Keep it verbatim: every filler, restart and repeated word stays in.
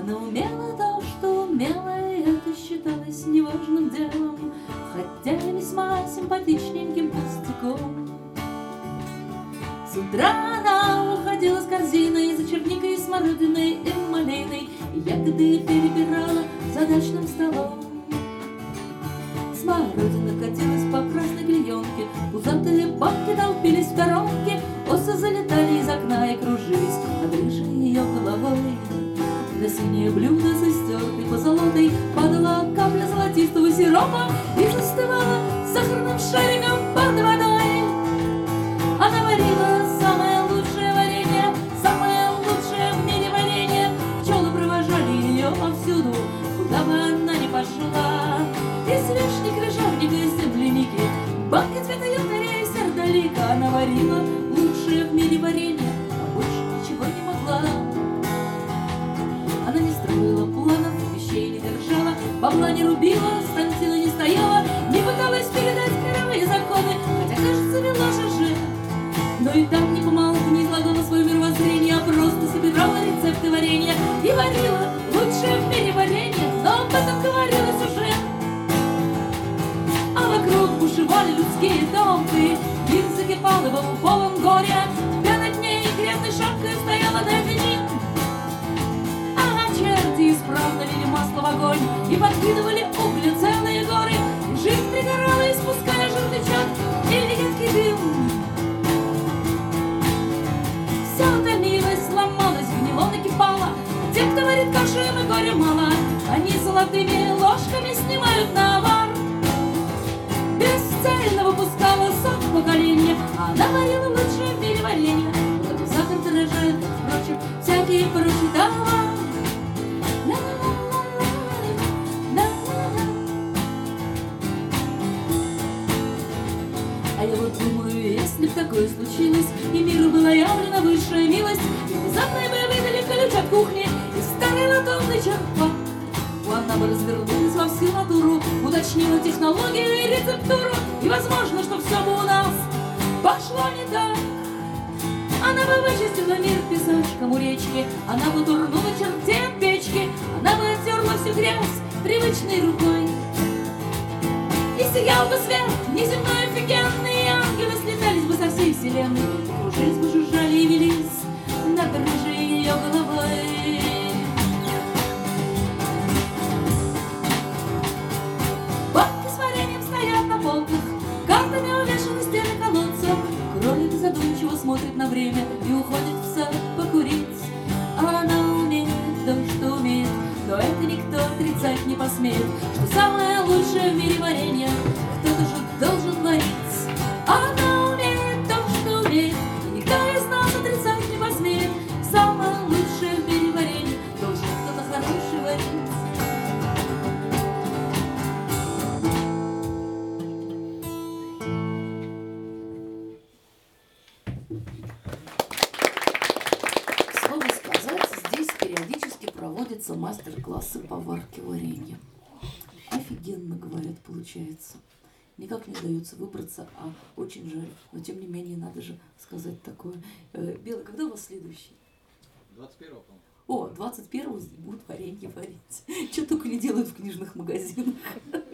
Она умела то, что умела, и это считалось неважным делом, хотя и весьма симпатичненьким пустяком. С утра она уходила с корзиной за черникой, смородиной и малиной, и ягоды перебирала за дачным столом. Смородина катилась по красной клеенке, пузатые бабки толпились в сторонке, осы залетали из окна и кружились над крышей ее головой. На синее блюдо с истертой позолотой падала капля золотистого сиропа и застывала сахарным шариком под водой. Она варила самое лучшее варенье, самое лучшее в мире варенье. Пчелы провожали ее повсюду, куда бы она ни пошла. И свешник, крыжовник, и земляники, банки цвета янтаря и сердолика. Она варила лучшее в мире варенье, а больше ничего не могла. Она не строила планов, вещей не держала, бабла не рубила, станцина не стояла, не пыталась передать мировые законы, хотя, кажется, вела же. Но и так не помалку не излагала свое мировоззрение, а просто собирала рецепты варенья и варила лучшее в мире варенье, но об этом говорилось уже. А вокруг бушевали людские толпы, мир закипал и был полон горя. Я над ней грязной шапкой стояла Девини, а черти исправно лили масло в огонь и подкидывали угли целые горы. И жизнь пригорала, испуская желтый и едкий дым. Все томилось, сломалось, гнило, накипало. Те, кто варит кашу, им и горя мало, они золотыми ложками снимают навар. Бесцельно выпускала сок поколения, а она варила лучшее в мире варенье. Только сахар дорожает, впрочем, всякие прочие товары. А я вот думаю, если б такое случилось, и миру была явлена высшая милость, и внезапно бы выдали ключ от кухни и старый латунный черпак, она бы развернулась во всю натуру, уточнила технологию и рецептуру, и возможно, что все бы у нас пошло не так. Она бы вычистила мир песочком у речки, она бы турнула чертей от печки, она бы оттерла всю грязь привычной рукой. И сиял бы свет неземной офигенный, и ангелы слетались бы со всей вселенной, и кружились бы, жужжали и велись над рыжей ее головой. Банки с вареньем стоят на полках, картами увешаны стены колодца. Кролик задумчиво смотрит на время и уходит в сад покурить. А она умеет то, что умеет, но это никто отрицать не посмеет, что самое лучшее в мире варенье кто-то же должен варить. Она умеет то, что умеет, и никто из нас отрицать не посмеет. Самое лучшее в мире варенье должен кто-то хороший варить. Слово сказать, здесь периодически проводятся мастер-классы по варке варенья. Офигенно, говорят, получается. Никак не удается выбраться, а очень жаль. Но тем не менее, надо же сказать такое. Белый, когда у вас следующий? двадцать первого, по-моему. О, двадцать первого будут варенье варить. Что только не делают в книжных магазинах.